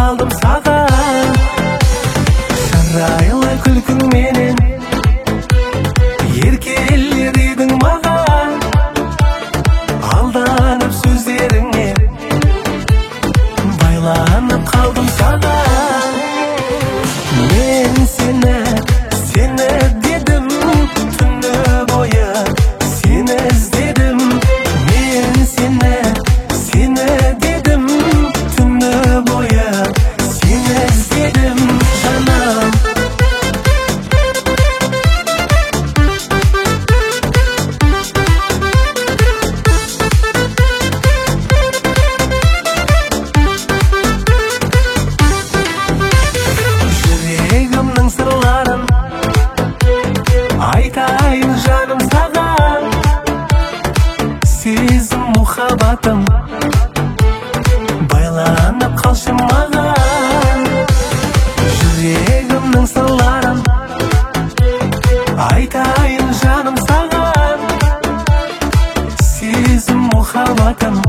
қалдым саған. Шырайлы күлкің менен еркелер едің маған. Алданып сөздеріңе байланып қалдым саған. Мен сені дедім, түні бойы сені іздедім. Мен сені дедім, түні бойы сені іздедім, жаным. Жүрегімнің сырларын айтайын жаным саған. Сезім мұхаббатым байланып қалшы маған. Жүрегімнің сырларын айтайын жаным саған. Сезім мұхаббатым